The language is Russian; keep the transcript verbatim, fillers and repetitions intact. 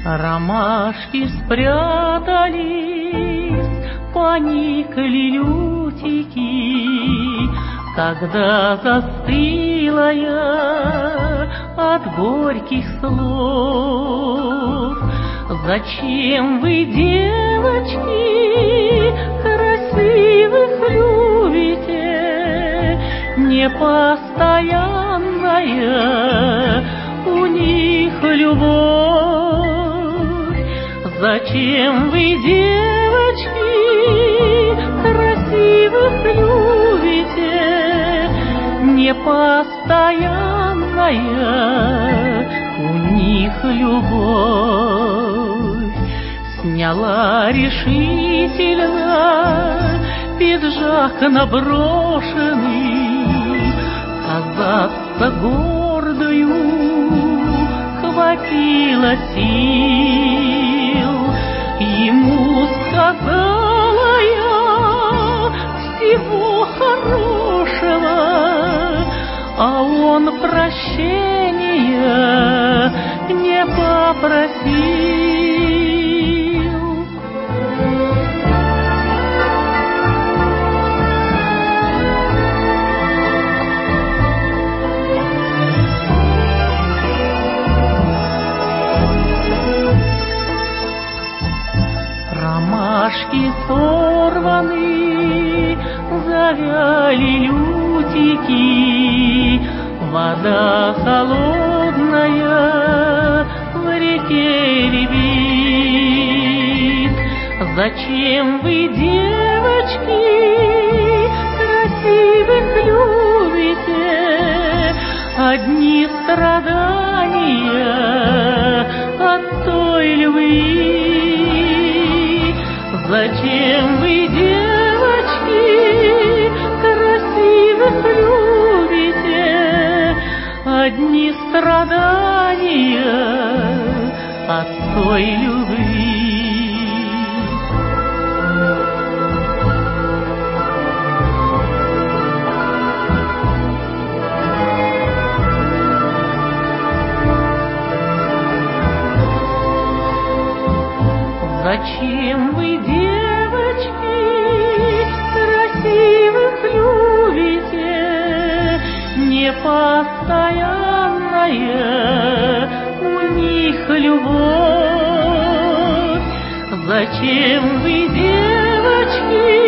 Ромашки спрятались, поникли лютики, когда застыла я от горьких слов. Зачем вы, девочки, красивых любите? Непостоянная у них любовь. Зачем вы, девочки, красивых любите? Непостоянная у них любовь. Сняла решительно пиджак наброшенный, казаться гордою хватило сил. Ему сказала я всего хорошего, а он прощения не попросил. Ромашки сорваны, завяли лютики, вода холодная в реке рябит. Зачем вы, девочки, красивых любите? Одни страдания от той любви. Зачем вы, девочки, красивых любите? Одни страдания от той любви. Зачем вы, девочки, красивых любите? Непостоянная у них любовь. Зачем вы, девочки,